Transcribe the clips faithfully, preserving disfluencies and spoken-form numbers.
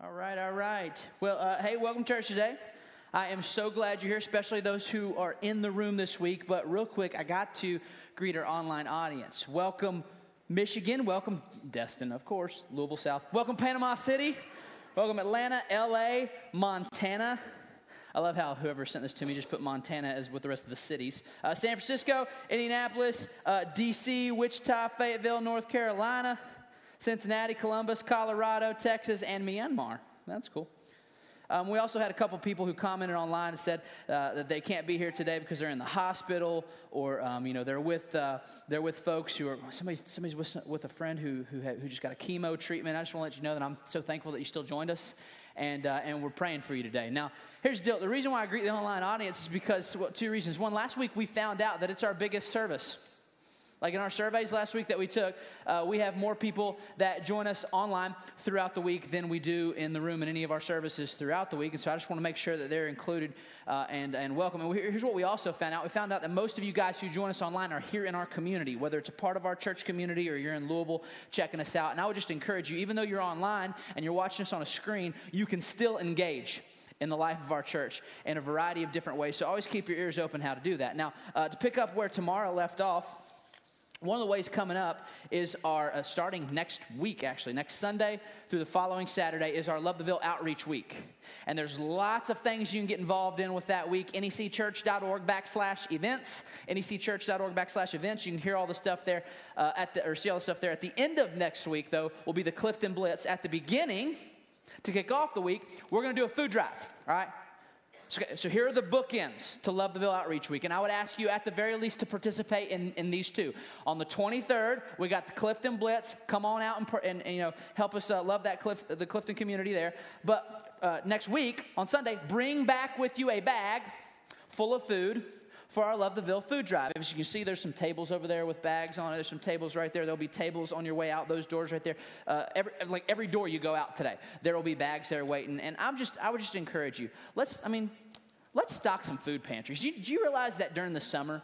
All right, all right. Well, uh, hey, welcome to church today. I am so glad you're here, especially those who are in the room this week. But real quick, I got to greet our online audience. Welcome, Michigan. Welcome, Destin, of course, Louisville South. Welcome, Panama City. Welcome, Atlanta, L A, Montana. I love how whoever sent this to me just put Montana as with the rest of the cities. Uh, San Francisco, Indianapolis, uh, D C, Wichita, Fayetteville, North Carolina, Cincinnati, Columbus, Colorado, Texas, and Myanmar. That's cool. Um, we also had a couple people who commented online and said uh, that they can't be here today because they're in the hospital, or um, you know they're with uh, they're with folks who are somebody's somebody's with, with a friend who who, had, who just got a chemo treatment. I just want to let you know that I'm so thankful that you still joined us, and uh, and we're praying for you today. Now, here's the deal: the reason why I greet the online audience is because well, two reasons. One, last week we found out that it's our biggest service. Like in our surveys last week that we took, uh, we have more people that join us online throughout the week than we do in the room in any of our services throughout the week. And so I just want to make sure that they're included uh, and, and welcome. And here's what we also found out. We found out that most of you guys who join us online are here in our community, whether it's a part of our church community or you're in Louisville checking us out. And I would just encourage you, even though you're online and you're watching us on a screen, you can still engage in the life of our church in a variety of different ways. So always keep your ears open how to do that. Now, uh, to pick up where tomorrow left off, one of the ways coming up is our, uh, starting next week, actually, next Sunday through the following Saturday is our Love the Ville Outreach Week. And there's lots of things you can get involved in with that week. necchurch.org backslash events. necchurch.org backslash events. You can hear all the stuff there, uh, at the, or see all the stuff there. At the end of next week, though, will be the Clifton Blitz. At the beginning, to kick off the week, we're going to do a food drive, all right? So, so here are the bookends to Love the Ville Outreach Week. And I would ask you at the very least to participate in, in these two. On the twenty-third, we got the Clifton Blitz. Come on out and, and, and you know help us uh, love that Clif, the Clifton community there. But uh, next week, on Sunday, bring back with you a bag full of food for our Love the Ville food drive. As you can see, there's some tables over there with bags on it. There's some tables right there. There'll be tables on your way out, those doors right there. Uh, every, like every door you go out today, there will be bags there waiting. And I'm just, I would just encourage you. Let's, I mean, let's stock some food pantries. Do you, do you realize that during the summer,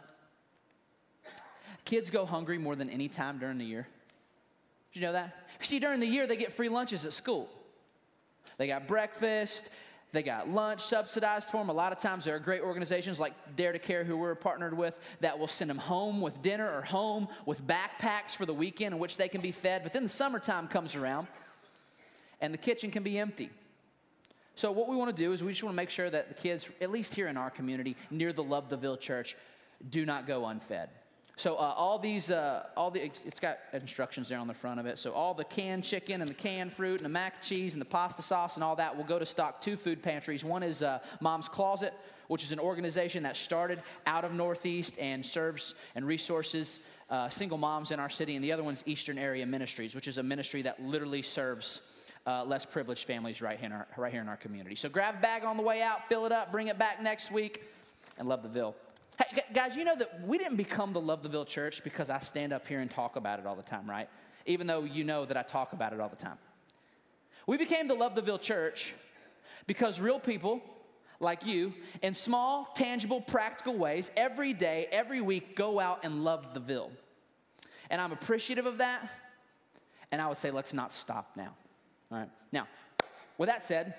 kids go hungry more than any time during the year? Did you know that? See, during the year, they get free lunches at school. They got breakfast. They got lunch subsidized for them. A lot of times there are great organizations like Dare to Care, who we're partnered with, that will send them home with dinner or home with backpacks for the weekend in which they can be fed. But then the summertime comes around, and the kitchen can be empty. So what we want to do is we just want to make sure that the kids, at least here in our community, near the Love the Ville Church, do not go unfed. So uh, all these, uh, all the, it's got instructions there on the front of it. So all the canned chicken and the canned fruit and the mac and cheese and the pasta sauce and all that will go to stock two food pantries. One is uh, Mom's Closet, which is an organization that started out of Northeast and serves and resources uh, single moms in our city. And the other one's Eastern Area Ministries, which is a ministry that literally serves Uh, less privileged families right here, in our, right here in our community. So grab a bag on the way out, fill it up, bring it back next week, and Love the Ville. Hey, guys, you know that we didn't become the Love the Ville Church because I stand up here and talk about it all the time, right? Even though you know that I talk about it all the time. We became the Love the Ville Church because real people like you, in small, tangible, practical ways, every day, every week, go out and love the Ville. And I'm appreciative of that, and I would say let's not stop now. All right. Now, with that said,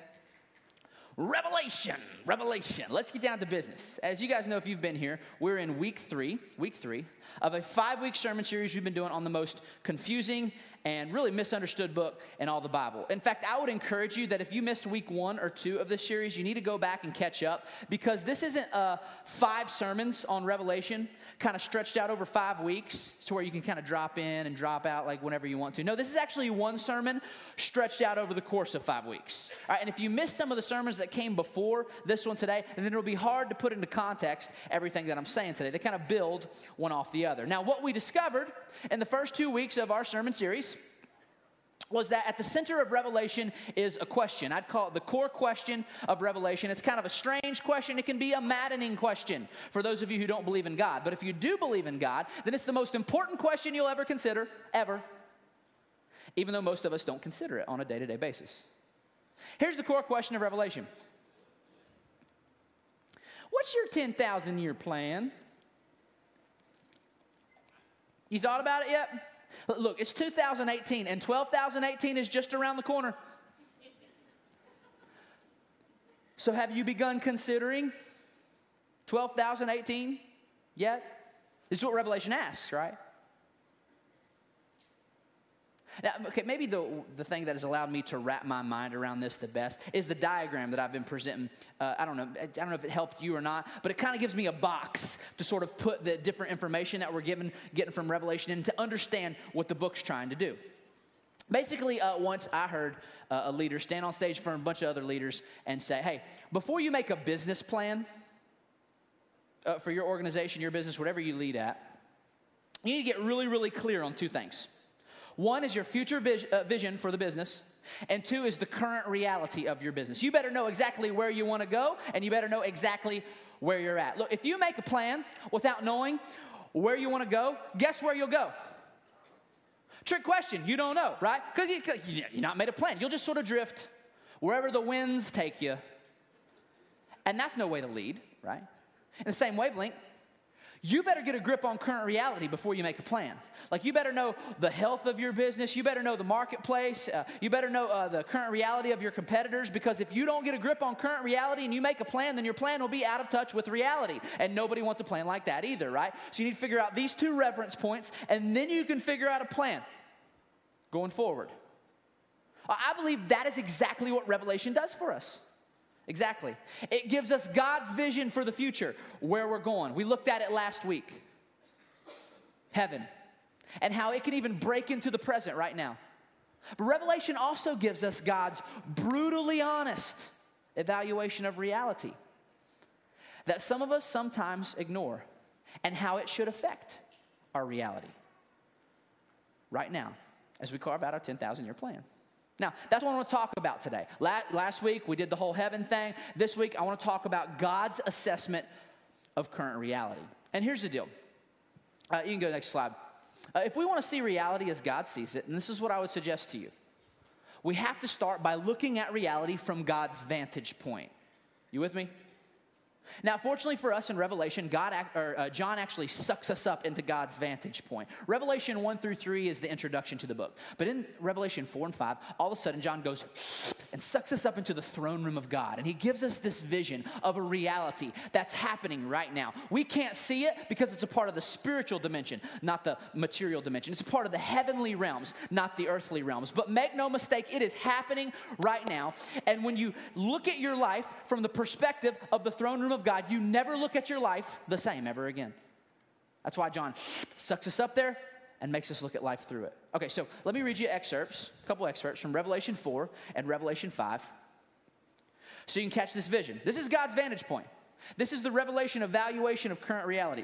Revelation, Revelation. Let's get down to business. As you guys know, if you've been here, we're in week three, week three of a five-week sermon series we've been doing on the most confusing and really misunderstood book in all the Bible. In fact, I would encourage you that if you missed week one or two of this series, you need to go back and catch up, because this isn't uh, five sermons on Revelation kind of stretched out over five weeks to where you can kind of drop in and drop out like whenever you want to. No, this is actually one sermon stretched out over the course of five weeks. All right, and if you missed some of the sermons that came before this one today, then it'll be hard to put into context everything that I'm saying today. They kind of build one off the other. Now, what we discovered in the first two weeks of our sermon series was that at the center of Revelation is a question. I'd call it the core question of Revelation. It's kind of a strange question. It can be a maddening question for those of you who don't believe in God. But if you do believe in God, then it's the most important question you'll ever consider, ever, even though most of us don't consider it on a day-to-day basis. Here's the core question of Revelation. What's your ten thousand year plan? You thought about it yet? Look, it's two thousand eighteen, and twelve thousand eighteen is just around the corner. So have you begun considering twelve thousand eighteen yet? This is what Revelation asks, right? Now, okay, maybe the, the thing that has allowed me to wrap my mind around this the best is the diagram that I've been presenting. Uh, I don't know, I don't know if it helped you or not, but it kind of gives me a box to sort of put the different information that we're given, getting from Revelation in to understand what the book's trying to do. Basically, uh, once I heard uh, a leader stand on stage for a bunch of other leaders and say, hey, before you make a business plan uh, for your organization, your business, whatever you lead at, you need to get really, really clear on two things. One is your future vis- uh, vision for the business, and two is the current reality of your business. You better know exactly where you want to go, and you better know exactly where you're at. Look, if you make a plan without knowing where you want to go, guess where you'll go? Trick question, you don't know, right? Because you, you're not made a plan. You'll just sort of drift wherever the winds take you, and that's no way to lead, right? In the same wavelength, you better get a grip on current reality before you make a plan. Like, you better know the health of your business. You better know the marketplace. Uh, you better know uh, the current reality of your competitors, because if you don't get a grip on current reality and you make a plan, then your plan will be out of touch with reality. And nobody wants a plan like that either, right? So you need to figure out these two reference points, and then you can figure out a plan going forward. I believe that is exactly what Revelation does for us. Exactly. It gives us God's vision for the future, where we're going. We looked at it last week. Heaven. And how it can even break into the present right now. But Revelation also gives us God's brutally honest evaluation of reality that some of us sometimes ignore, and how it should affect our reality right now as we carve out our ten thousand year plan. Now, that's what I want to talk about today. Last week, we did the whole heaven thing. This week, I want to talk about God's assessment of current reality. And here's the deal. Uh, you can go to the next slide. Uh, if we want to see reality as God sees it, and this is what I would suggest to you, we have to start by looking at reality from God's vantage point. You with me? Now, fortunately for us in Revelation, God, or, uh, John actually sucks us up into God's vantage point. Revelation one through three is the introduction to the book. But in Revelation four and five, all of a sudden, John goes and sucks us up into the throne room of God. And he gives us this vision of a reality that's happening right now. We can't see it because it's a part of the spiritual dimension, not the material dimension. It's a part of the heavenly realms, not the earthly realms. But make no mistake, it is happening right now. And when you look at your life from the perspective of the throne room of God, you never look at your life the same ever again. That's why John sucks us up there and makes us look at life through it. Okay, so let me read you excerpts, a couple excerpts from Revelation four and Revelation five, so you can catch this vision. This is God's vantage point. This is the revelation evaluation of current reality.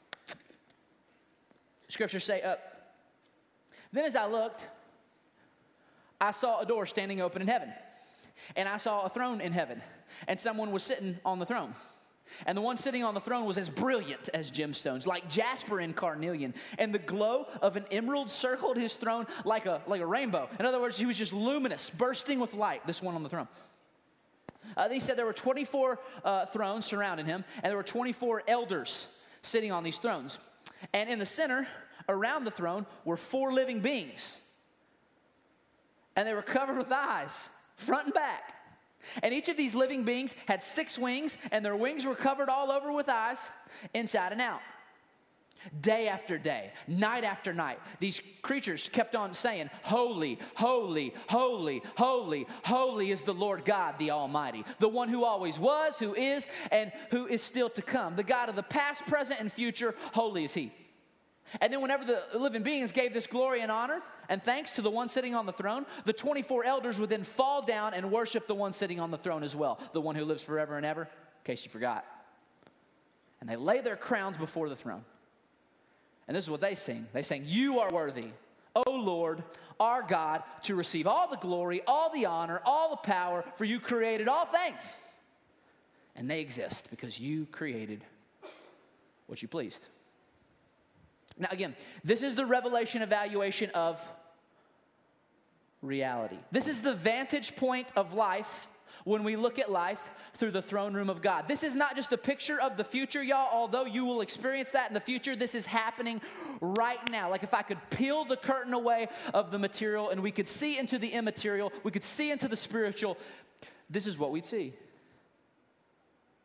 Scriptures say, up. Then as I looked, I saw a door standing open in heaven, and I saw a throne in heaven, and someone was sitting on the throne. And the one sitting on the throne was as brilliant as gemstones, like jasper and carnelian. And the glow of an emerald circled his throne like a, like a rainbow. In other words, he was just luminous, bursting with light, this one on the throne. Uh, he said there were twenty-four uh, thrones surrounding him, and there were twenty-four elders sitting on these thrones. And in the center, around the throne, were four living beings. And they were covered with eyes, front and back. And each of these living beings had six wings, and their wings were covered all over with eyes, inside and out. Day after day, night after night, these creatures kept on saying, holy, holy, holy, holy, holy is the Lord God, the Almighty, the one who always was, who is, and who is still to come, the God of the past, present, and future. Holy is he. And then whenever the living beings gave this glory and honor and thanks to the one sitting on the throne, the twenty-four elders would then fall down and worship the one sitting on the throne as well, the one who lives forever and ever, in case you forgot. And they lay their crowns before the throne. And this is what they sing. They sing, you are worthy, O Lord, our God, to receive all the glory, all the honor, all the power, for you created all things. And they exist because you created what you pleased. Now again, this is the revelation evaluation of reality. This is the vantage point of life when we look at life through the throne room of God. This is not just a picture of the future, y'all, although you will experience that in the future. This is happening right now. Like if I could peel the curtain away of the material and we could see into the immaterial, we could see into the spiritual, this is what we'd see.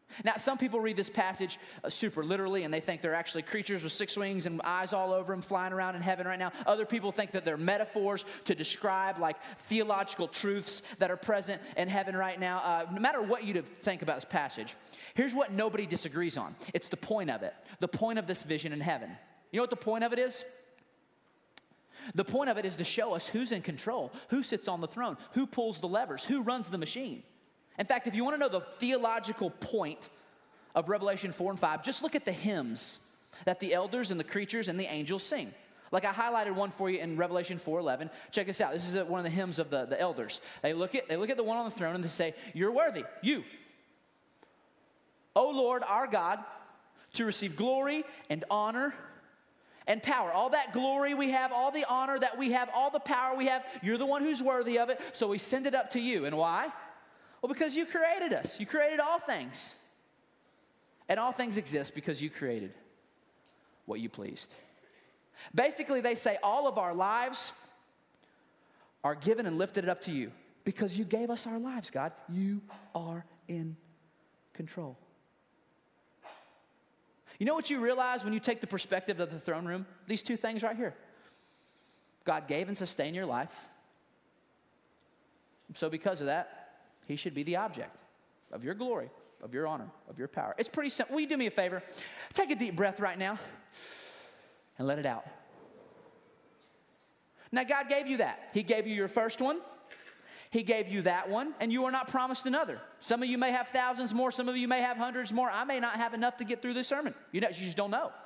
Now, some people read this passage uh, super literally, and they think they're actually creatures with six wings and eyes all over them flying around in heaven right now. Other people think that they're metaphors to describe like theological truths that are present in heaven right now. Uh, no matter what you think about this passage, here's what nobody disagrees on. It's the point of it, the point of this vision in heaven. You know what the point of it is? The point of it is to show us who's in control, who sits on the throne, who pulls the levers, who runs the machine. In fact, if you want to know the theological point of Revelation four and five, just look at the hymns that the elders and the creatures and the angels sing. Like I highlighted one for you in Revelation four eleven. Check this out. This is one of the hymns of the, the elders. They look at they look at the one on the throne and they say, "You're worthy, you, O Lord our God, to receive glory and honor and power." All that glory we have, all the honor that we have, all the power we have, you're the one who's worthy of it, so we send it up to you. And why? Well, because you created us. You created all things. And all things exist because you created what you pleased. Basically, they say all of our lives are given and lifted up to you because you gave us our lives, God. You are in control. You know what you realize when you take the perspective of the throne room? These two things right here. God gave and sustained your life. So because of that, he should be the object of your glory, of your honor, of your power. It's pretty simple. Will you do me a favor? Take a deep breath right now and let it out. Now, God gave you that. He gave you your first one. He gave you that one, and you are not promised another. Some of you may have thousands more. Some of you may have hundreds more. I may not have enough to get through this sermon. You know, you just don't know.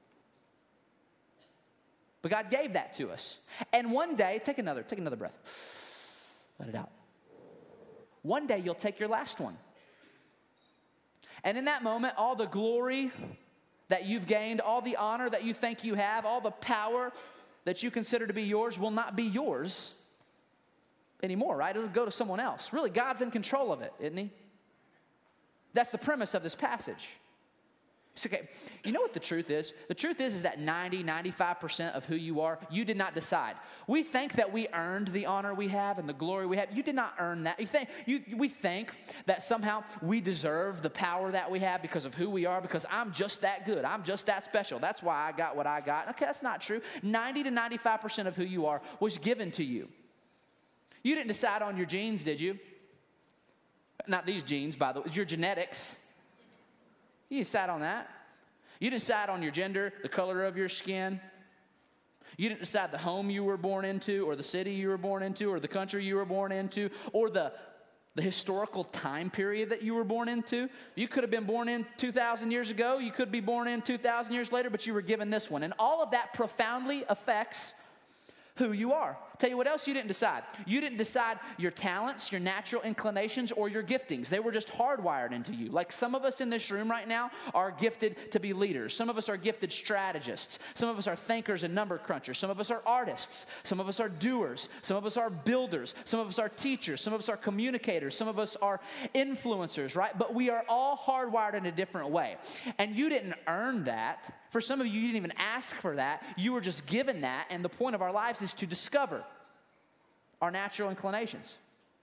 But God gave that to us. And one day, take another, take another breath. Let it out. One day you'll take your last one. And in that moment, all the glory that you've gained, all the honor that you think you have, all the power that you consider to be yours will not be yours anymore, right? It'll go to someone else. Really, God's in control of it, isn't he? That's the premise of this passage. It's okay. You know what the truth is? The truth is, is that ninety, ninety-five percent of who you are, you did not decide. We think that we earned the honor we have and the glory we have. You did not earn that. You think, you, we think that somehow we deserve the power that we have because of who we are, because I'm just that good. I'm just that special. That's why I got what I got. Okay, that's not true. ninety to ninety-five percent of who you are was given to you. You didn't decide on your genes, did you? Not these genes, by the way. Your genetics. You decide on that. You decide on your gender, the color of your skin. You didn't decide the home you were born into, or the city you were born into, or the country you were born into, or the, the historical time period that you were born into. You could have been born in two thousand years ago. You could be born in two thousand years later, but you were given this one. And all of that profoundly affects who you are. Tell you what else you didn't decide. You didn't decide your talents, your natural inclinations, or your giftings. They were just hardwired into you. Like some of us in this room right now are gifted to be leaders. Some of us are gifted strategists. Some of us are thinkers and number crunchers. Some of us are artists. Some of us are doers. Some of us are builders. Some of us are teachers. Some of us are communicators. Some of us are influencers, right? But we are all hardwired in a different way. And you didn't earn that. For some of you, you didn't even ask for that. You were just given that, and the point of our lives is to discover our natural inclinations.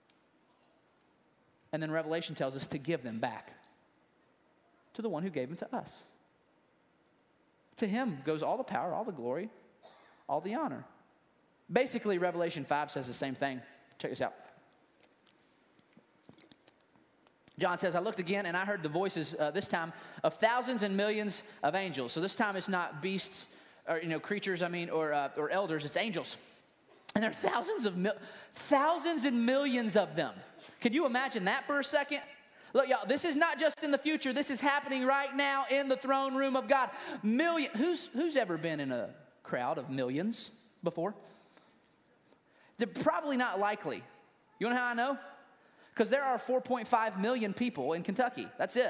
And then Revelation tells us to give them back to the one who gave them to us. To him goes all the power, all the glory, all the honor. Basically, Revelation five says the same thing. Check this out. John says, I looked again and I heard the voices uh, this time of thousands and millions of angels. So this time it's not beasts or, you know, creatures, I mean, or, uh, or elders, it's angels. And there are thousands of, mil- thousands and millions of them. Can you imagine that for a second? Look, y'all, this is not just in the future. This is happening right now in the throne room of God. Million, who's, who's ever been in a crowd of millions before? They're probably not likely. You know how I know? Because there are four point five million people in Kentucky. That's it.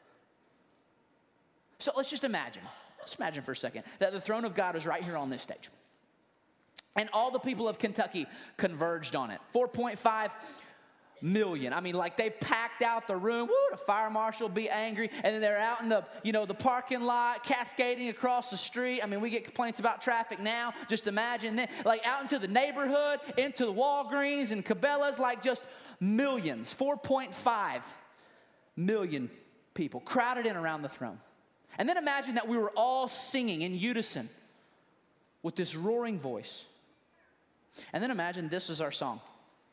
So let's just imagine, let's imagine for a second, that the throne of God is right here on this stage. And all the people of Kentucky converged on it. four point five million. I mean, like they packed out the room. Woo, the fire marshal will be angry. And then they're out in the, you know, the parking lot, cascading across the street. I mean, we get complaints about traffic now. Just imagine then, like out into the neighborhood, into the Walgreens and Cabela's, like just millions, four point five million people crowded in around the throne. And then imagine that we were all singing in unison with this roaring voice. And then imagine this was our song.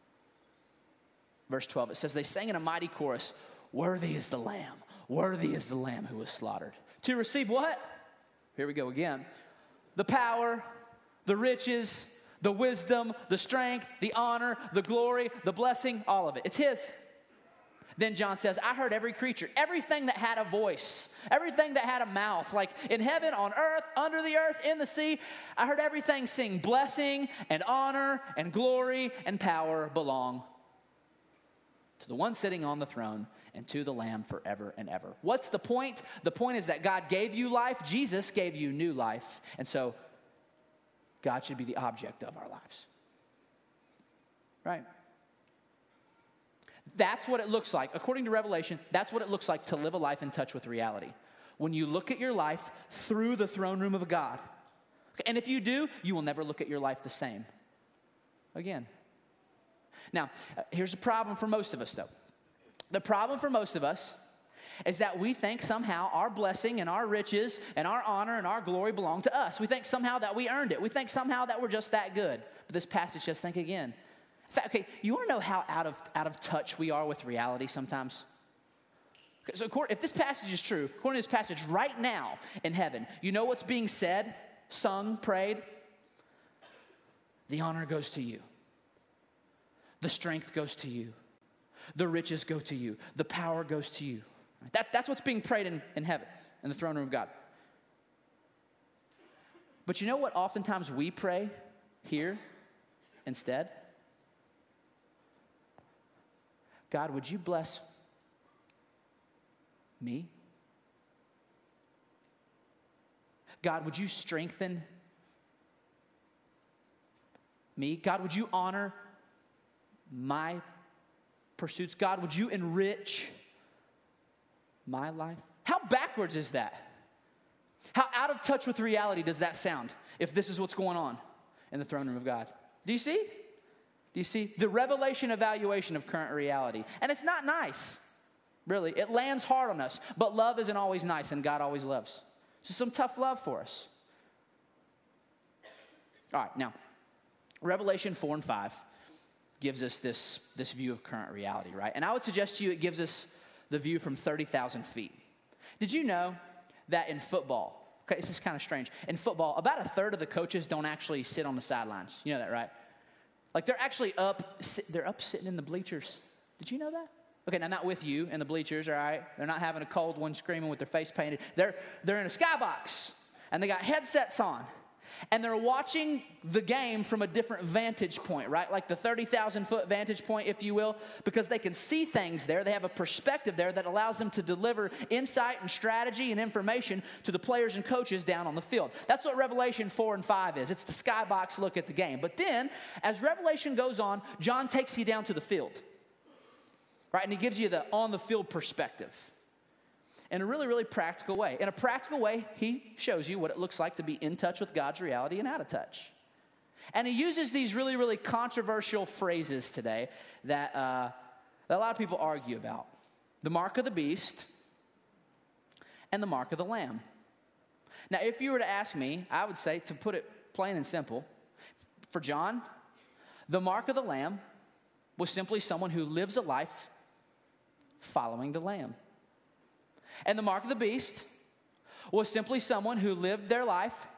Verse twelve, it says, they sang in a mighty chorus, worthy is the Lamb, worthy is the Lamb who was slaughtered. To receive what? Here we go again. The power, the riches, the wisdom, the strength, the honor, the glory, the blessing, all of it. It's his. Then John says, I heard every creature, everything that had a voice, everything that had a mouth, like in heaven, on earth, under the earth, in the sea, I heard everything sing blessing and honor and glory and power belong to the one sitting on the throne and to the Lamb forever and ever. What's the point? The point is that God gave you life. Jesus gave you new life. And so God should be the object of our lives. Right? That's what it looks like. According to Revelation, that's what it looks like to live a life in touch with reality. When you look at your life through the throne room of God. And if you do, you will never look at your life the same again. Now, uh, here's the problem for most of us, though. The problem for most of us is that we think somehow our blessing and our riches and our honor and our glory belong to us. We think somehow that we earned it. We think somehow that we're just that good. But this passage, just think again. In fact, okay, you want to know how out of, out of touch we are with reality sometimes? Okay, so according, if this passage is true, according to this passage, right now in heaven, you know what's being said, sung, prayed? The honor goes to you. The strength goes to you. The riches go to you. The power goes to you. That, that's what's being prayed in, in heaven, in the throne room of God. But you know what oftentimes we pray here instead? God, would you bless me? God, would you strengthen me? God, would you honor my pursuits? God, would you enrich my life? How backwards is that? How out of touch with reality does that sound if this is what's going on in the throne room of God? Do you see? Do you see? The revelation evaluation of current reality. And it's not nice, really. It lands hard on us. But love isn't always nice, and God always loves. It's just some tough love for us. All right, now, Revelation four and five gives us this, this view of current reality, right? And I would suggest to you it gives us the view from thirty thousand feet. Did you know that in football, okay, this is kind of strange. In football, about a third of the coaches don't actually sit on the sidelines. You know that, right? Like they're actually up, they're up sitting in the bleachers. Did you know that? Okay, now not with you in the bleachers, all right? They're not having a cold one screaming with their face painted. They're, they're in a skybox, and they got headsets on. And they're watching the game from a different vantage point, right? Like the thirty thousand foot vantage point, if you will, because they can see things there. They have a perspective there that allows them to deliver insight and strategy and information to the players and coaches down on the field. That's what Revelation four and five is. It's the skybox look at the game. But then, as Revelation goes on, John takes you down to the field, right? And he gives you the on-the-field perspective. In a really, really practical way. In a practical way, he shows you what it looks like to be in touch with God's reality and out of touch. And he uses these really, really controversial phrases today that, uh, that a lot of people argue about. The mark of the beast and the mark of the lamb. Now, if you were to ask me, I would say, to put it plain and simple, for John, the mark of the lamb was simply someone who lives a life following the lamb. And the mark of the beast was simply someone who lived their life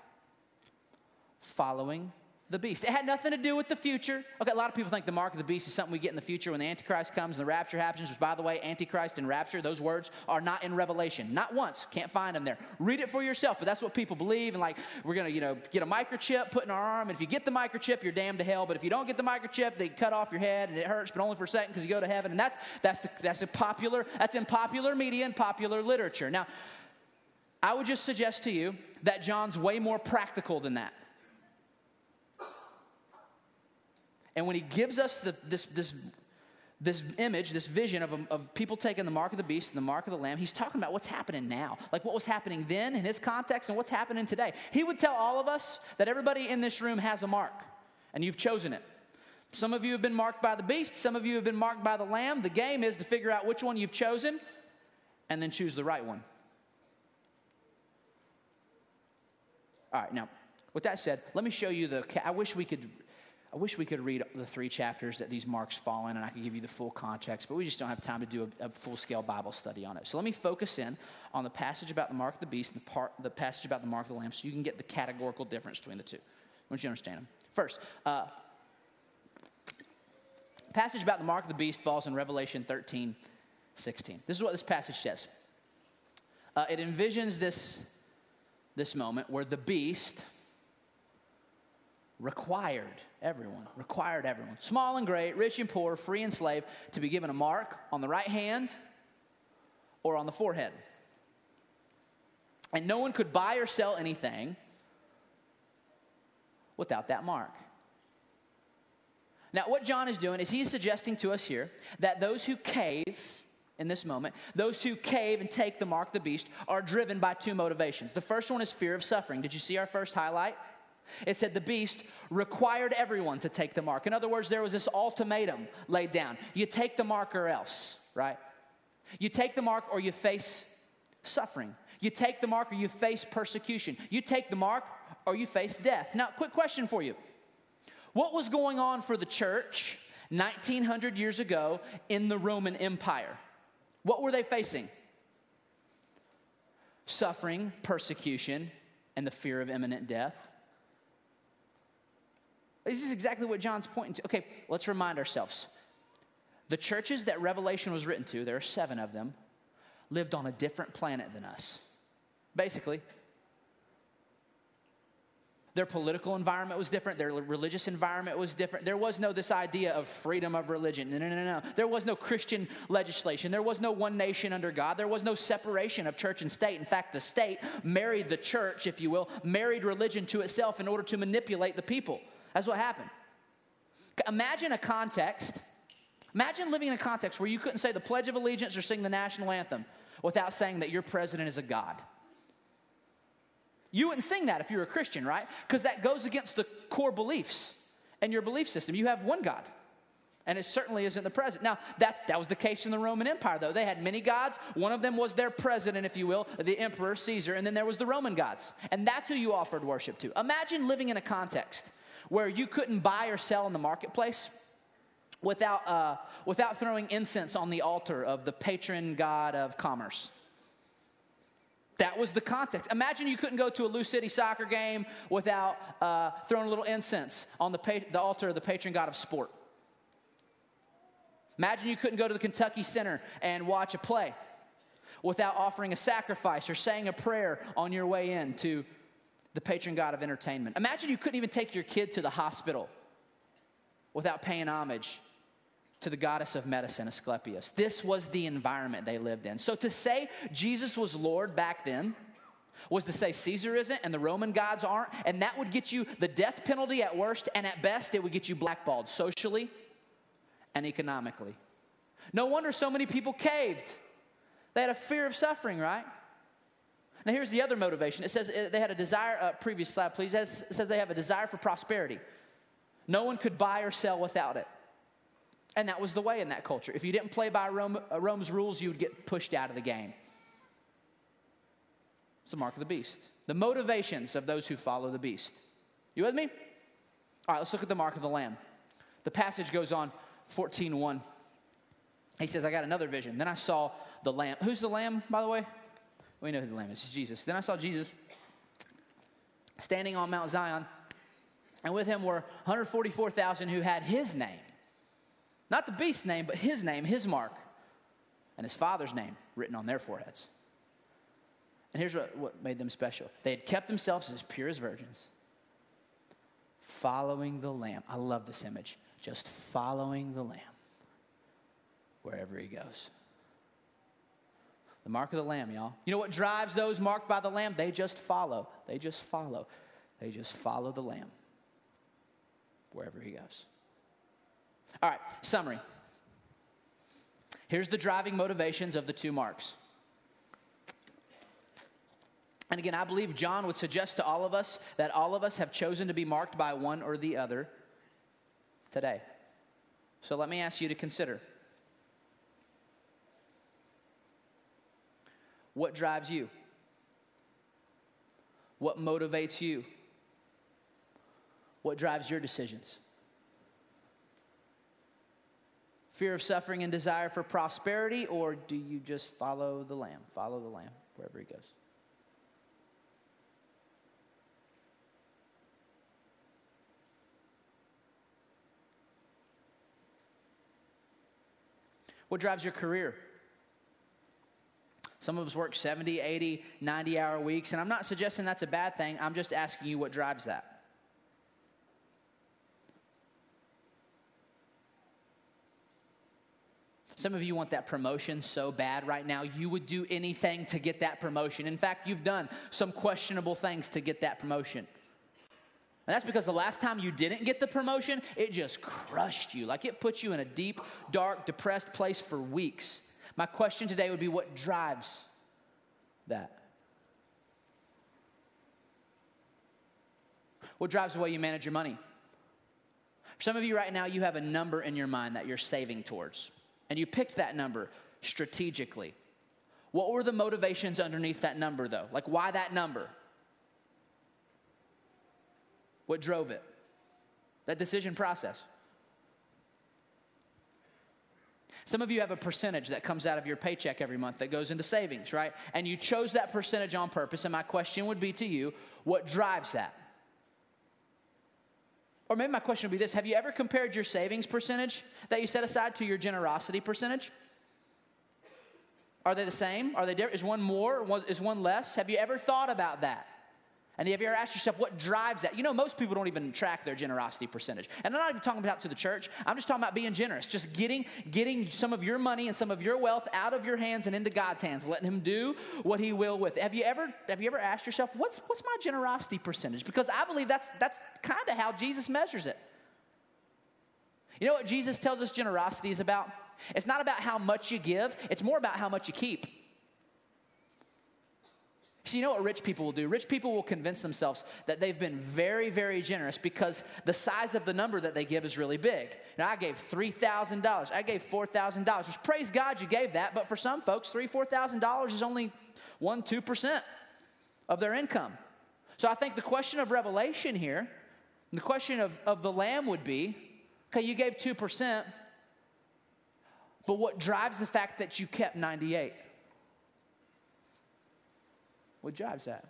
following the beast. It had nothing to do with the future. Okay, a lot of people think the mark of the beast is something we get in the future when the Antichrist comes and the rapture happens, which, by the way, Antichrist and rapture, those words are not in Revelation. Not once. Can't find them there. Read it for yourself, but that's what people believe. And like, we're going to, you know, get a microchip put in our arm, and if you get the microchip, you're damned to hell. But if you don't get the microchip, they cut off your head, and it hurts, but only for a second because you go to heaven. And that's, that's, the, that's, a popular, that's in popular media and popular literature. Now, I would just suggest to you that John's way more practical than that. And when he gives us the, this, this, this image, this vision of, of people taking the mark of the beast and the mark of the lamb, he's talking about what's happening now. Like what was happening then in his context and what's happening today. He would tell all of us that everybody in this room has a mark, and you've chosen it. Some of you have been marked by the beast. Some of you have been marked by the lamb. The game is to figure out which one you've chosen and then choose the right one. All right, now, with that said, let me show you the, I wish we could, I wish we could read the three chapters that these marks fall in, and I could give you the full context, but we just don't have time to do a, a full-scale Bible study on it. So let me focus in on the passage about the mark of the beast and the, part, the passage about the mark of the lamb so you can get the categorical difference between the two. I want you to understand them. First, uh, passage about the mark of the beast falls in Revelation thirteen sixteen. This is what this passage says. Uh, it envisions this, this moment where the beast required everyone, required everyone, small and great, rich and poor, free and slave, to be given a mark on the right hand or on the forehead. And no one could buy or sell anything without that mark. Now, what John is doing is he's suggesting to us here that those who cave in this moment, those who cave and take the mark of the beast are driven by two motivations. The first one is fear of suffering. Did you see our first highlight? It said the beast required everyone to take the mark. In other words, there was this ultimatum laid down. You take the mark or else, right? You take the mark or you face suffering. You take the mark or you face persecution. You take the mark or you face death. Now, quick question for you. What was going on for the church nineteen hundred years ago in the Roman Empire? What were they facing? Suffering, persecution, and the fear of imminent death. This is exactly what John's pointing to. Okay, let's remind ourselves. The churches that Revelation was written to, there are seven of them, lived on a different planet than us. Basically, their political environment was different. Their religious environment was different. There was no this idea of freedom of religion. No, no, no, no. There was no Christian legislation. There was no one nation under God. There was no separation of church and state. In fact, the state married the church, if you will, married religion to itself in order to manipulate the people. That's what happened. Imagine a context. Imagine living in a context where you couldn't say the Pledge of Allegiance or sing the national anthem without saying that your president is a god. You wouldn't sing that if you were a Christian, right? Because that goes against the core beliefs and your belief system. You have one God, and it certainly isn't the president. Now, that, that was the case in the Roman Empire, though. They had many gods. One of them was their president, if you will, the emperor, Caesar, and then there was the Roman gods. And that's who you offered worship to. Imagine living in a context where you couldn't buy or sell in the marketplace without, uh, without throwing incense on the altar of the patron god of commerce. That was the context. Imagine you couldn't go to a Lou City soccer game without uh, throwing a little incense on the, pa- the altar of the patron god of sport. Imagine you couldn't go to the Kentucky Center and watch a play without offering a sacrifice or saying a prayer on your way in to the patron god of entertainment. Imagine you couldn't even take your kid to the hospital without paying homage to the goddess of medicine, Asclepius. This was the environment they lived in. So to say Jesus was Lord back then was to say Caesar isn't and the Roman gods aren't, and that would get you the death penalty at worst, and at best it would get you blackballed socially and economically. No wonder so many people caved. They had a fear of suffering, right? Now here's the other motivation. It says uh, they had a desire, uh, previous slide please, it says, it says they have a desire for prosperity. No one could buy or sell without it. And that was the way in that culture. If you didn't play by Rome, uh, Rome's rules, you would get pushed out of the game. It's the mark of the beast. The motivations of those who follow the beast. You with me? All right, let's look at the mark of the Lamb. The passage goes on, fourteen one. He says, I got another vision. Then I saw the Lamb. Who's the Lamb, by the way? We know who the Lamb is. It's Jesus. Then I saw Jesus standing on Mount Zion, and with him were one hundred forty-four thousand who had his name. Not the beast's name, but his name, his mark, and his Father's name written on their foreheads. And here's what, what made them special. They had kept themselves as pure as virgins, following the Lamb. I love this image. Just following the Lamb wherever he goes. The mark of the Lamb, y'all. You know what drives those marked by the Lamb? They just follow. They just follow. They just follow the Lamb wherever he goes. All right, summary. Here's the driving motivations of the two marks. And again, I believe John would suggest to all of us that all of us have chosen to be marked by one or the other today. So let me ask you to consider. What drives you? What motivates you? What drives your decisions? Fear of suffering and desire for prosperity, or do you just follow the Lamb? Follow the Lamb wherever he goes. What drives your career? Some of us work seventy, eighty, ninety hour weeks, and I'm not suggesting that's a bad thing. I'm just asking you what drives that. Some of you want that promotion so bad right now, you would do anything to get that promotion. In fact, you've done some questionable things to get that promotion. And that's because the last time you didn't get the promotion, it just crushed you. Like it put you in a deep, dark, depressed place for weeks. My question today would be, what drives that? What drives the way you manage your money? For some of you right now, you have a number in your mind that you're saving towards. And you picked that number strategically. What were the motivations underneath that number, though? Like, why that number? What drove it? That decision process. Some of you have a percentage that comes out of your paycheck every month that goes into savings, right? And you chose that percentage on purpose. And my question would be to you, what drives that? Or maybe my question would be this: have you ever compared your savings percentage that you set aside to your generosity percentage? Are they the same? Are they different? Is one more? Is one less? Have you ever thought about that? And have you ever asked yourself, what drives that? You know, most people don't even track their generosity percentage. And I'm not even talking about to the church. I'm just talking about being generous. Just getting, getting some of your money and some of your wealth out of your hands and into God's hands, letting him do what he will with it. Have you ever, have you ever asked yourself, what's, what's my generosity percentage? Because I believe that's, that's kind of how Jesus measures it. You know what Jesus tells us generosity is about? It's not about how much you give. It's more about how much you keep. So you know what rich people will do? Rich people will convince themselves that they've been very, very generous because the size of the number that they give is really big. Now, I gave three thousand dollars. I gave four thousand dollars. Which, praise God you gave that, but for some folks, three thousand dollars, four thousand dollars is only one, two percent of their income. So I think the question of revelation here, the question of, of the Lamb would be, okay, you gave two percent, but what drives the fact that you kept ninety-eight? What drives that?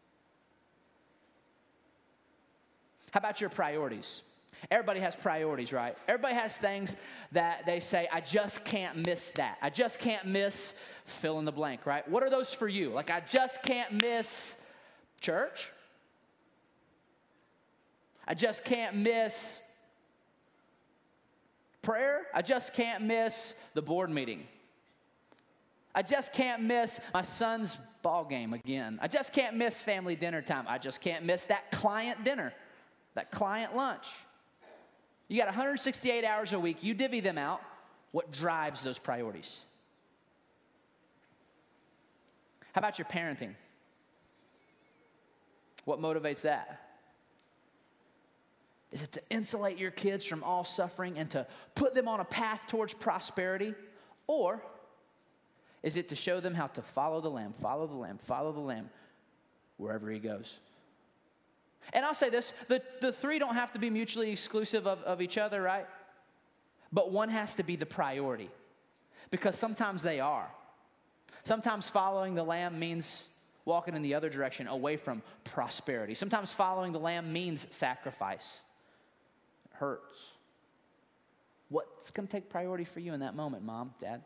How about your priorities? Everybody has priorities, right? Everybody has things that they say, I just can't miss that. I just can't miss fill in the blank, right? What are those for you? Like, I just can't miss church. I just can't miss prayer. I just can't miss the board meeting. I just can't miss my son's ball game again. I just can't miss family dinner time. I just can't miss that client dinner, that client lunch. You got one hundred sixty-eight hours a week. You divvy them out. What drives those priorities? How about your parenting? What motivates that? Is it to insulate your kids from all suffering and to put them on a path towards prosperity? Or is it to show them how to follow the Lamb, follow the Lamb, follow the Lamb wherever he goes? And I'll say this, the, the three don't have to be mutually exclusive of, of each other, right? But one has to be the priority, because sometimes they are. Sometimes following the Lamb means walking in the other direction, away from prosperity. Sometimes following the Lamb means sacrifice. It hurts. What's going to take priority for you in that moment, Mom, Dad?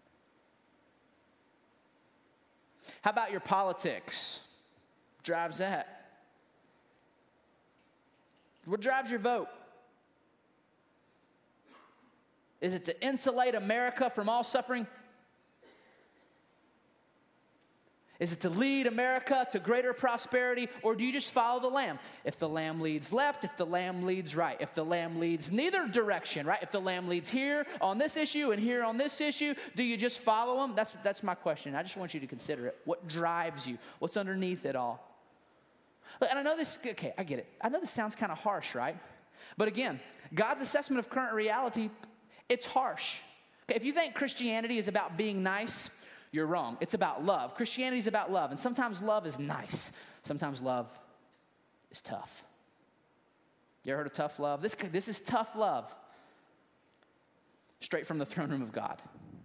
How about your politics? What drives that? What drives your vote? Is it to insulate America from all suffering? Is it to lead America to greater prosperity, or do you just follow the Lamb? If the Lamb leads left, if the Lamb leads right, if the Lamb leads neither direction, right? If the Lamb leads here on this issue and here on this issue, do you just follow him? That's, that's my question. I just want you to consider it. What drives you? What's underneath it all? And I know this, okay, I get it. I know this sounds kind of harsh, right? But again, God's assessment of current reality, it's harsh. Okay, if you think Christianity is about being nice, you're wrong. It's about love. Christianity is about love, and sometimes love is nice. Sometimes love is tough. You ever heard of tough love? This, this is tough love. Straight from the throne room of God.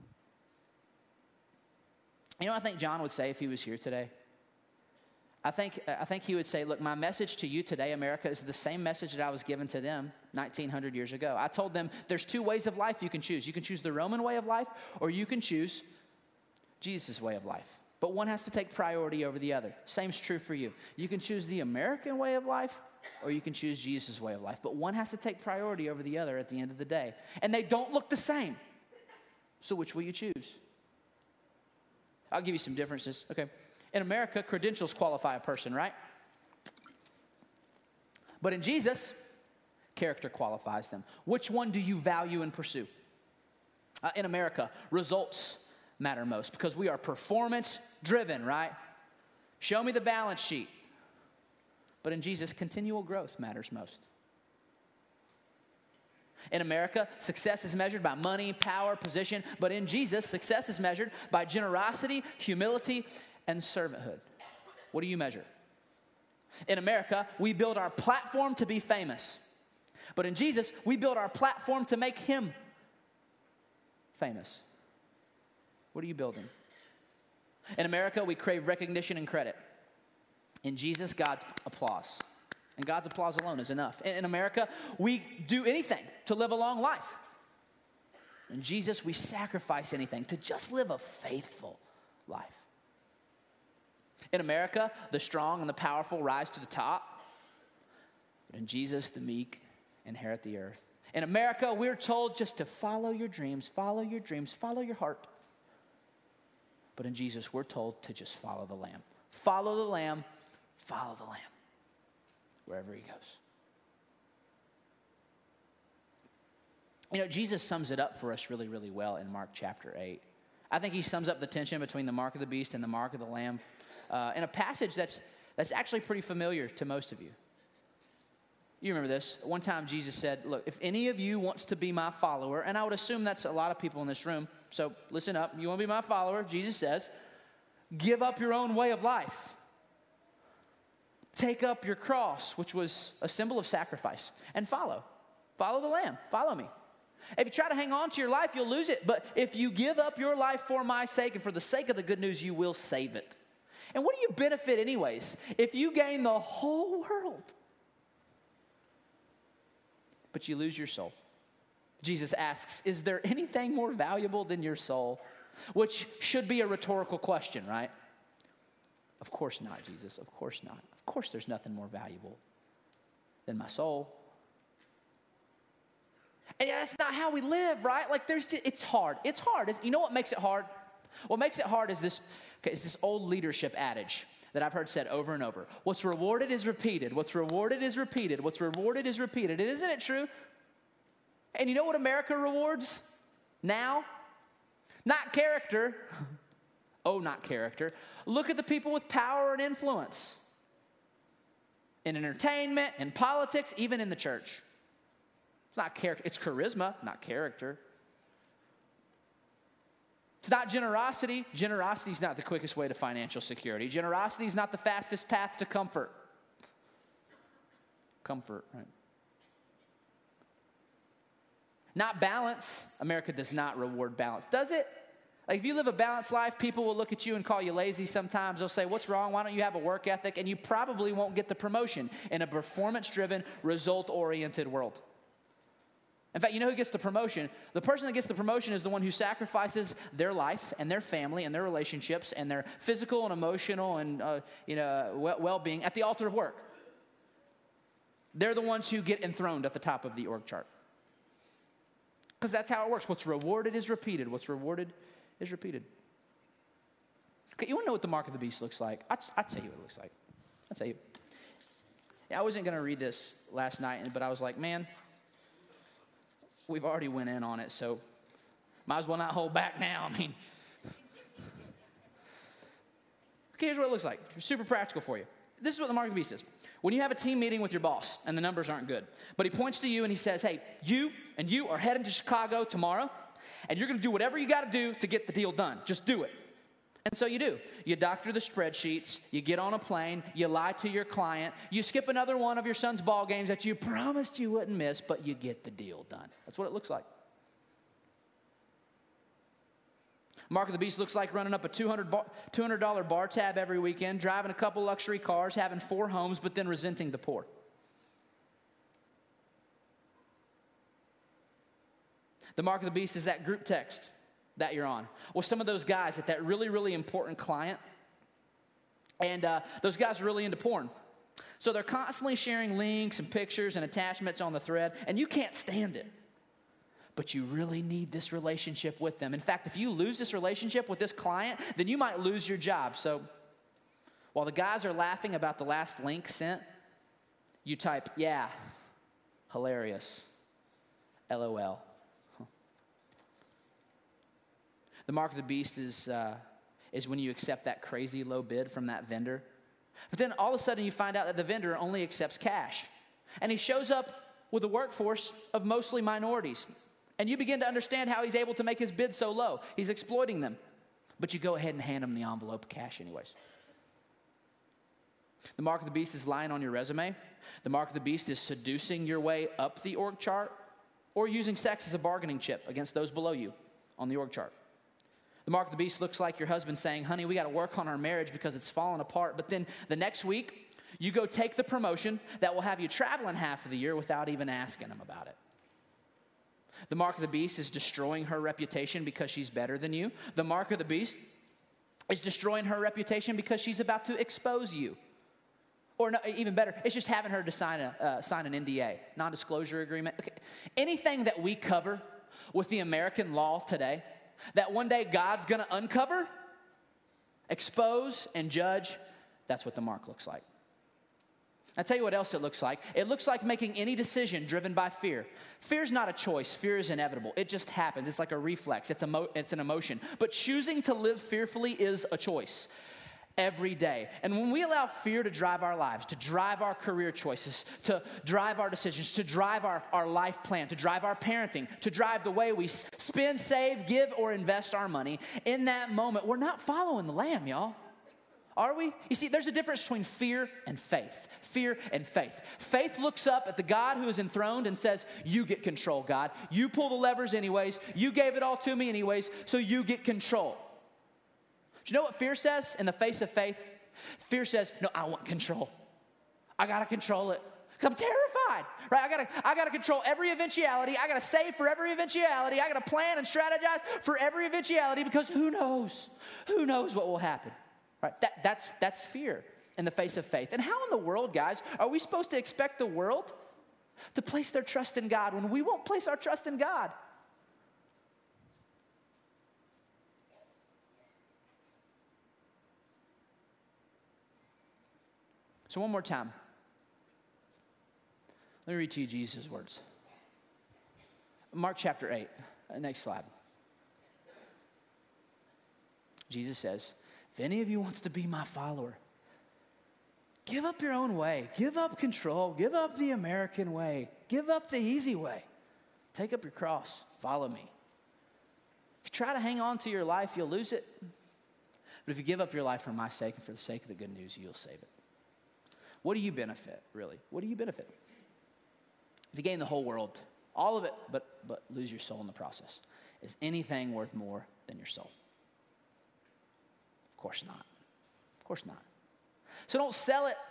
You know what I think John would say if he was here today? I think, I think he would say, look, my message to you today, America, is the same message that I was given to them nineteen hundred years ago. I told them there's two ways of life you can choose. You can choose the Roman way of life, or you can choose Jesus' way of life. But one has to take priority over the other. Same's true for you. You can choose the American way of life, or you can choose Jesus' way of life. But one has to take priority over the other at the end of the day. And they don't look the same. So which will you choose? I'll give you some differences. Okay. In America, credentials qualify a person, right? But in Jesus, character qualifies them. Which one do you value and pursue? Uh, in America, results matter most because we are performance driven, right? Show me the balance sheet. But in Jesus, continual growth matters most. In America, success is measured by money, power, position. But in Jesus, success is measured by generosity, humility, and servanthood. What do you measure? In America, we build our platform to be famous. But in Jesus, we build our platform to make him famous. What are you building? In America, we crave recognition and credit. In Jesus, God's applause. And God's applause alone is enough. In America, we do anything to live a long life. In Jesus, we sacrifice anything to just live a faithful life. In America, the strong and the powerful rise to the top. But in Jesus, the meek inherit the earth. In America, we're told just to follow your dreams, follow your dreams, follow your heart. But in Jesus, we're told to just follow the Lamb. Follow the Lamb, follow the Lamb, wherever he goes. You know, Jesus sums it up for us really, really well in Mark chapter eight. I think he sums up the tension between the mark of the beast and the mark of the Lamb uh, in a passage that's, that's actually pretty familiar to most of you. You remember this. One time Jesus said, look, if any of you wants to be my follower, and I would assume that's a lot of people in this room, so listen up. You want to be my follower? Jesus says, give up your own way of life. Take up your cross, which was a symbol of sacrifice, and follow. Follow the Lamb. Follow me. If you try to hang on to your life, you'll lose it. But if you give up your life for my sake and for the sake of the good news, you will save it. And what do you benefit anyways if you gain the whole world, but you lose your soul? Jesus asks, is there anything more valuable than your soul? Which should be a rhetorical question, right? Of course not, Jesus. Of course not. Of course there's nothing more valuable than my soul. And that's not how we live, right? Like there's just, it's hard. It's hard. It's, you know what makes it hard? What makes it hard is this, okay, it's this old leadership adage that I've heard said over and over. What's rewarded is repeated. What's rewarded is repeated. What's rewarded is repeated. And isn't it true? And you know what America rewards now? Not character. Oh, not character. Look at the people with power and influence. In entertainment, in politics, even in the church. It's not character. It's charisma, not character. It's not generosity. Generosity is not the quickest way to financial security. Generosity is not the fastest path to comfort. Comfort, right? Not balance. America does not reward balance, does it? Like if you live a balanced life, people will look at you and call you lazy sometimes. They'll say, what's wrong? Why don't you have a work ethic? And you probably won't get the promotion in a performance-driven, result-oriented world. In fact, you know who gets the promotion? The person that gets the promotion is the one who sacrifices their life and their family and their relationships and their physical and emotional and uh, you know well-being at the altar of work. They're the ones who get enthroned at the top of the org chart. Because that's how it works. What's rewarded is repeated. What's rewarded is repeated. Okay, you want to know what the mark of the beast looks like? I'll, I'll tell you what it looks like. I'll tell you. Yeah, I wasn't going to read this last night, but I was like, man, we've already went in on it, so might as well not hold back now. I mean, okay, here's what it looks like. Super practical for you. This is what the mark of the beast is. When you have a team meeting with your boss and the numbers aren't good, but he points to you and he says, hey, you and you are heading to Chicago tomorrow, and you're going to do whatever you got to do to get the deal done. Just do it. And so you do. You doctor the spreadsheets, you get on a plane, you lie to your client, you skip another one of your son's ball games that you promised you wouldn't miss, but you get the deal done. That's what it looks like. Mark of the Beast looks like running up a two hundred dollars bar tab every weekend, driving a couple luxury cars, having four homes, but then resenting the poor. The mark of the beast is that group text that you're on. Well, some of those guys at that really, really important client, and uh, those guys are really into porn. So they're constantly sharing links and pictures and attachments on the thread, and you can't stand it. But you really need this relationship with them. In fact, if you lose this relationship with this client, then you might lose your job. So while the guys are laughing about the last link sent, you type, yeah, hilarious, L O L. The mark of the beast is, uh, is when you accept that crazy low bid from that vendor. But then all of a sudden you find out that the vendor only accepts cash. And he shows up with a workforce of mostly minorities. And you begin to understand how he's able to make his bid so low. He's exploiting them. But you go ahead and hand him the envelope of cash anyways. The mark of the beast is lying on your resume. The mark of the beast is seducing your way up the org chart or using sex as a bargaining chip against those below you on the org chart. The mark of the beast looks like your husband saying, honey, we got to work on our marriage because it's falling apart. But then the next week, you go take the promotion that will have you traveling half of the year without even asking him about it. The mark of the beast is destroying her reputation because she's better than you. The mark of the beast is destroying her reputation because she's about to expose you. Or no, even better, it's just having her to sign, a, uh, sign an N D A, non-disclosure agreement. Okay. Anything that we cover with the American law today, that one day God's going to uncover, expose, and judge, that's what the mark looks like. I'll tell you what else it looks like. It looks like making any decision driven by fear. Fear's not a choice. Fear is inevitable. It just happens. It's like a reflex. It's, emo- it's an emotion. But choosing to live fearfully is a choice every day. And when we allow fear to drive our lives, to drive our career choices, to drive our decisions, to drive our, our life plan, to drive our parenting, to drive the way we spend, save, give, or invest our money, in that moment, we're not following the Lamb, y'all. Are we? You see, there's a difference between fear and faith. Fear and faith. Faith looks up at the God who is enthroned and says, you get control, God. You pull the levers anyways. You gave it all to me anyways, so you get control. Do you know what fear says in the face of faith? Fear says, no, I want control. I got to control it because I'm terrified, right? I got to I got to control every eventuality. I got to save for every eventuality. I got to plan and strategize for every eventuality because who knows? Who knows what will happen, right? That, that's, that's fear in the face of faith. And how in the world, guys, are we supposed to expect the world to place their trust in God when we won't place our trust in God? So one more time, let me read to you Jesus' words. Mark chapter eight, next slide. Jesus says, if any of you wants to be my follower, give up your own way. Give up control. Give up the American way. Give up the easy way. Take up your cross. Follow me. If you try to hang on to your life, you'll lose it. But if you give up your life for my sake and for the sake of the good news, you'll save it. What do you benefit, really? What do you benefit? If you gain the whole world, all of it, but, but lose your soul in the process, is anything worth more than your soul? Of course not. Of course not. So don't sell it.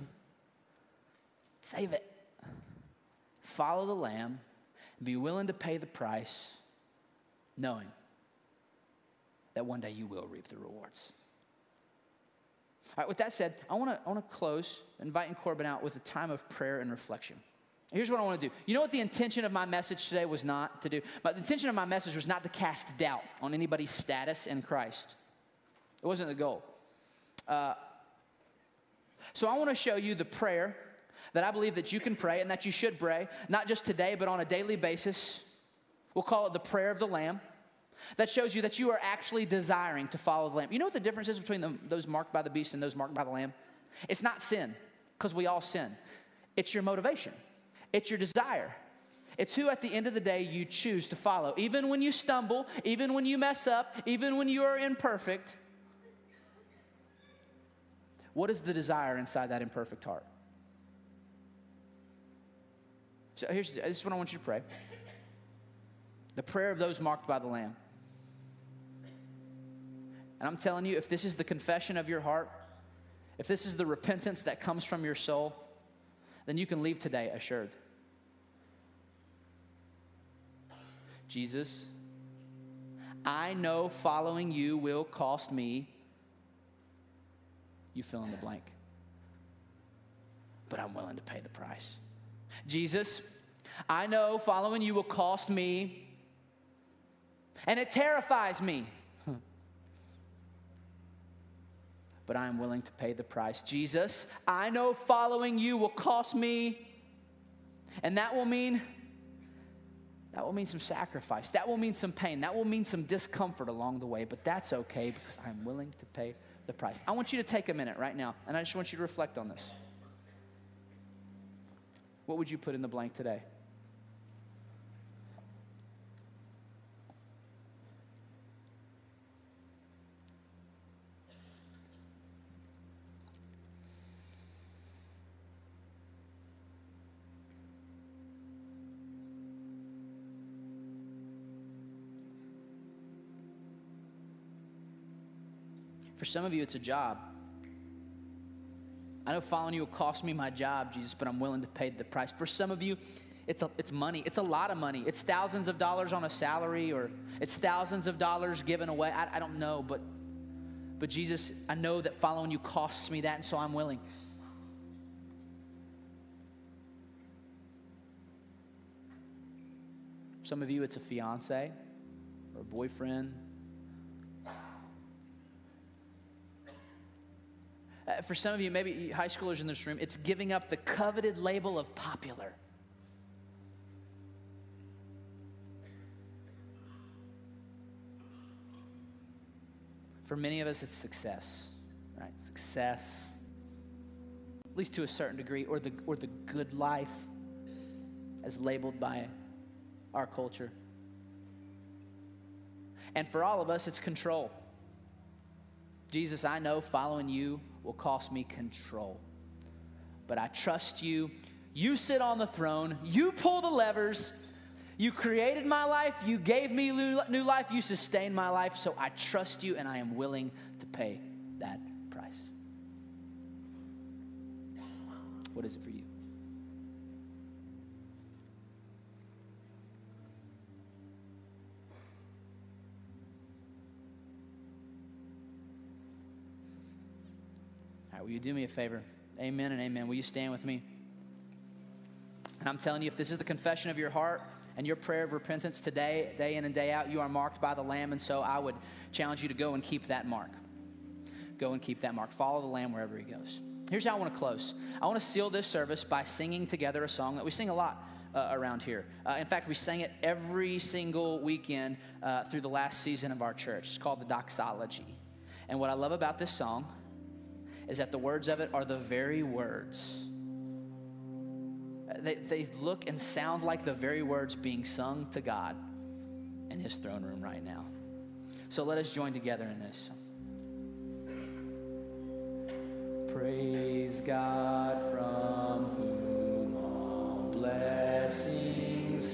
Save it. Follow the Lamb and be willing to pay the price, knowing that one day you will reap the rewards. All right, with that said, I want to I want to close, inviting Corbin out with a time of prayer and reflection. Here's what I want to do. You know what the intention of my message today was not to do? But the intention of my message was not to cast doubt on anybody's status in Christ. It wasn't the goal. Uh, so I want to show you the prayer that I believe that you can pray and that you should pray, not just today, but on a daily basis. We'll call it the prayer of the Lamb. That shows you that you are actually desiring to follow the Lamb. You know what the difference is between the, those marked by the beast and those marked by the Lamb? It's not sin, because we all sin. It's your motivation. It's your desire. It's who at the end of the day you choose to follow. Even when you stumble, even when you mess up, even when you are imperfect, What is the desire inside that imperfect heart? So here's this is what I want you to pray. The prayer of those marked by the Lamb. And I'm telling you, if this is the confession of your heart, if this is the repentance that comes from your soul, then you can leave today assured. Jesus, I know following you will cost me, you fill in the blank, but I'm willing to pay the price. Jesus, I know following you will cost me, and it terrifies me, but I'm willing to pay the price. Jesus, I know following you will cost me, and that will mean That will mean some sacrifice. That will mean some pain. That will mean some discomfort along the way, but that's okay because I'm willing to pay the price. I want you to take a minute right now, and I just want you to reflect on this. What would you put in the blank today? For some of you, it's a job. I know following you will cost me my job, Jesus, but I'm willing to pay the price. For some of you, it's a, it's money. It's a lot of money. It's thousands of dollars on a salary, or it's thousands of dollars given away. I, I don't know, but, but Jesus, I know that following you costs me that, and so I'm willing. Some of you, it's a fiance or a boyfriend. Uh, for some of you, maybe high schoolers in this room, it's giving up the coveted label of popular. For many of us, it's success, right? Success, at least to a certain degree, or the or the good life as labeled by our culture. And for all of us, it's control. Jesus, I know following you will cost me control, but I trust you. You sit on the throne. You pull the levers. You created my life. You gave me new life. You sustained my life, so I trust you, and I am willing to pay that price. What is it for you? All right, will you do me a favor? Amen and amen. Will you stand with me? And I'm telling you, if this is the confession of your heart and your prayer of repentance today, day in and day out, you are marked by the Lamb, and so I would challenge you to go and keep that mark. Go and keep that mark. Follow the Lamb wherever he goes. Here's how I want to close. I want to seal this service by singing together a song that we sing a lot uh, around here. Uh, in fact, we sang it every single weekend uh, through the last season of our church. It's called the Doxology. And what I love about this song is that the words of it are the very words. They, they look and sound like the very words being sung to God in his throne room right now. So let us join together in this. Praise God from whom all blessings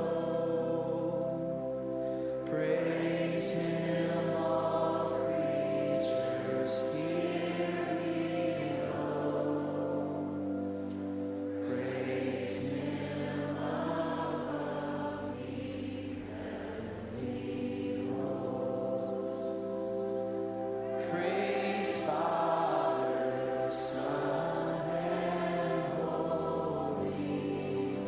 flow. Praise him, all creatures here below. Praise him above the heavenly host. Praise Father, Son, and Holy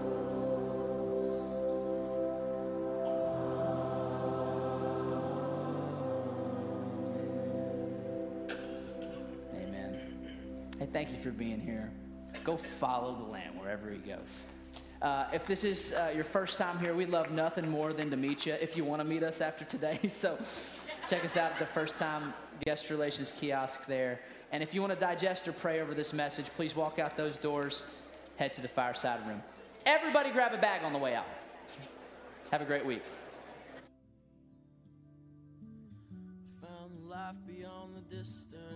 Ghost. Amen. Hey, thank you for being here. Go follow the Lamb wherever he goes. Uh, if this is uh, your first time here, we'd love nothing more than to meet you if you want to meet us after today. So check us out at the First Time Guest Relations kiosk there. And if you want to digest or pray over this message, please walk out those doors, head to the fireside room. Everybody grab a bag on the way out. Have a great week. Found life beyond the distance.